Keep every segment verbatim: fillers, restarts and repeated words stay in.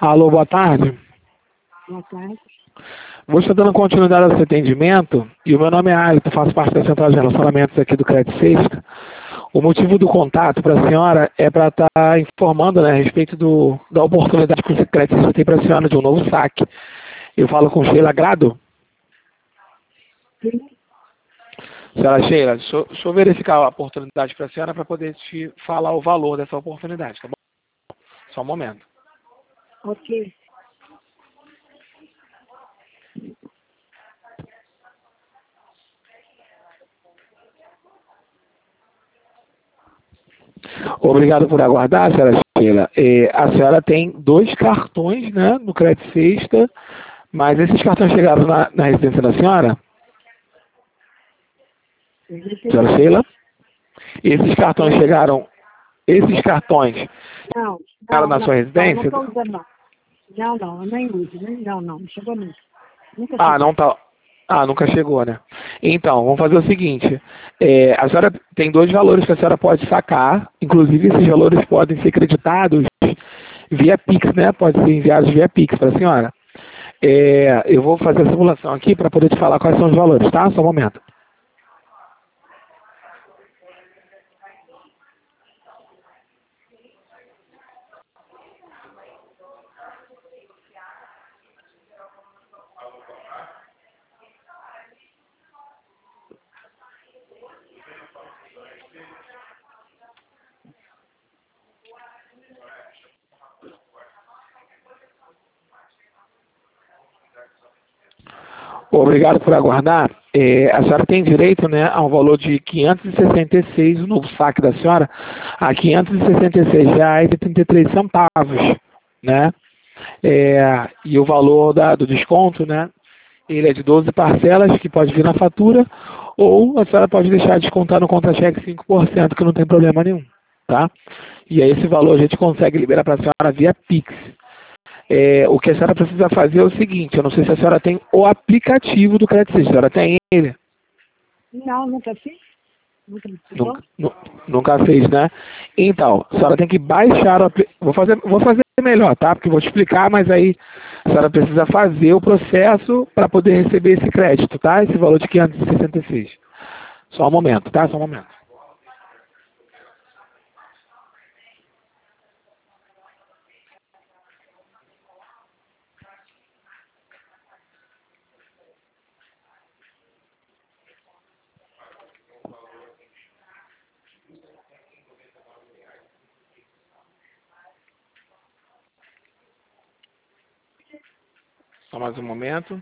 Alô, boa tarde. Boa tarde. Vou estar dando continuidade ao seu atendimento e o meu nome é Alito, faço parte da Central de Relacionamentos aqui do Crédito Sexta. O motivo do contato para a senhora é para estar informando, né, a respeito do, da oportunidade que o Crédito Sexta tem para a senhora de um novo saque. Eu falo com Sheila Grado. Sim. Senhora Sheila, deixa eu, deixa eu verificar a oportunidade para a senhora para poder te falar o valor dessa oportunidade, tá bom? Só um momento. Ok. Obrigado por aguardar, senhora Sheila. É, a senhora tem dois cartões, né, no Crédito Sexta, mas esses cartões chegaram na, na residência da senhora? Senhora Sheila? Esses cartões chegaram, esses cartões Não, chegaram não, na não. sua Não, não residência? estou usando, não. Não, não, eu nem uso. Nem, não, não, não chegou nunca. Nunca Ah, chegou. não tá. Ah, nunca chegou, né? Então, vamos fazer o seguinte. É, a senhora tem dois valores que a senhora pode sacar. Inclusive, esses valores podem ser creditados via Pix, né? Pode ser enviados via Pix para a senhora. É, eu vou fazer a simulação aqui para poder te falar quais são os valores, tá? Só um momento. Obrigado por aguardar. É, a senhora tem direito, né, a um valor de quinhentos e sessenta e seis, o novo saque da senhora, a quinhentos e sessenta e seis reais e trinta e três centavos, né? É, e o valor da, do desconto, né, ele é de doze parcelas, que pode vir na fatura, ou a senhora pode deixar descontar no contra-cheque cinco por cento, que não tem problema nenhum, tá? E aí esse valor a gente consegue liberar para a senhora via Pix. É, o que a senhora precisa fazer é o seguinte, eu não sei se a senhora tem o aplicativo do Crédito Sexta, a senhora tem ele? Não, nunca fiz. Nunca me precisou. Nunca, nu- nunca fez, né? Então, a senhora tem que baixar o aplicativo. Vou fazer, vou fazer melhor, tá? Porque eu vou te explicar, mas aí a senhora precisa fazer o processo para poder receber esse crédito, tá? Esse valor de quinhentos e sessenta e seis. Só um momento, tá? Só um momento. Só mais um momento.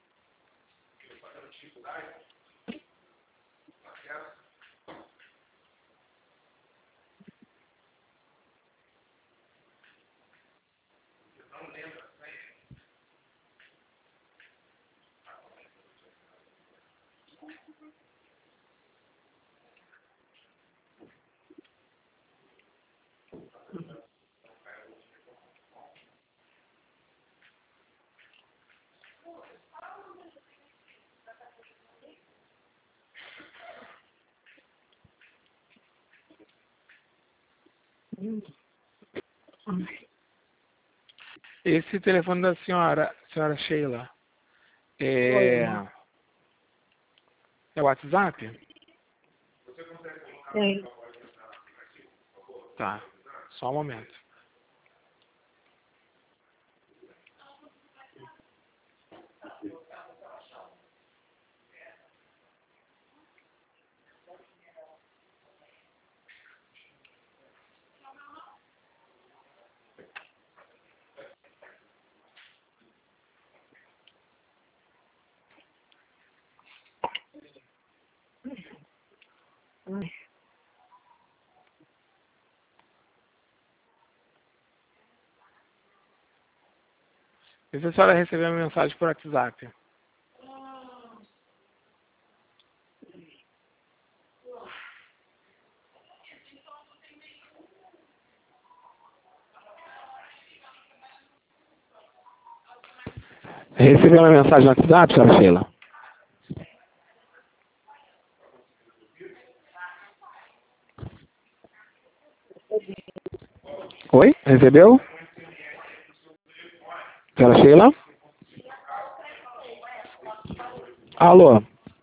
Hum. Ai, Esse telefone da senhora, senhora Sheila, é, foi. é o WhatsApp? Tem. Tá. Só um momento. Ai, Vê se a senhora recebeu a mensagem por WhatsApp. Recebeu uma mensagem no WhatsApp, senhora Sheila? Oi? Recebeu? Senhora Sheila? Alô?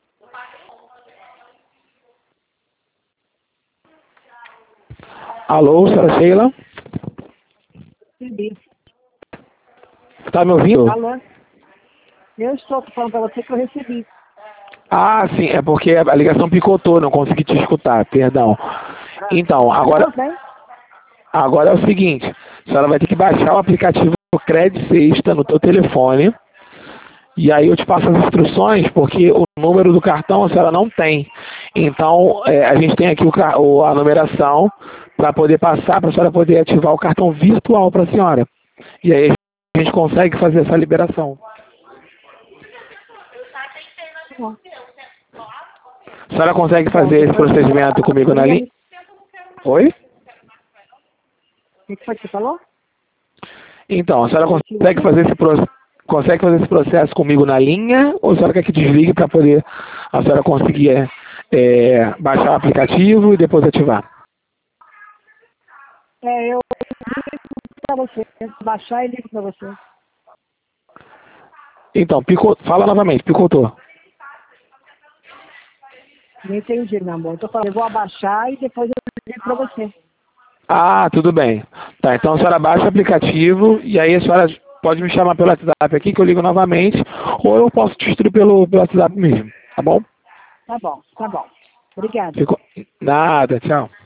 Alô, senhora Sheila? Recebi. Tá me ouvindo? Alô? Eu estou falando para você que eu recebi. Ah, sim, é porque a ligação picotou, não consegui te escutar, perdão. Então, agora, Tudo bem? agora é o seguinte, a senhora vai ter que baixar o aplicativo Credit Sexta no teu telefone, e aí eu te passo as instruções, porque o número do cartão a senhora não tem. Então, é, a gente tem aqui o, ca- o- a numeração para poder passar, para a senhora poder ativar o cartão virtual para a senhora. E aí a gente consegue fazer essa liberação. Tá bom. A senhora consegue fazer esse Depois- procedimento comigo na linha? Oi? O que que foi que você falou? Então, a senhora consegue fazer esse pro- consegue fazer esse processo comigo na linha ou a senhora quer que desligue para poder a senhora conseguir é, é, baixar o aplicativo e depois ativar? É, eu ligo para você. Baixar e ligo para você. Então, picou, fala novamente, picotou. Não entendi, meu amor. Eu tô falando, eu vou abaixar e depois eu ligo para você. Ah, tudo bem. Tá, então a senhora baixa o aplicativo e aí a senhora pode me chamar pelo WhatsApp aqui que eu ligo novamente ou eu posso te instruir pelo, pelo WhatsApp mesmo, tá bom? Tá bom, tá bom. Obrigada. Ficou... Nada, tchau.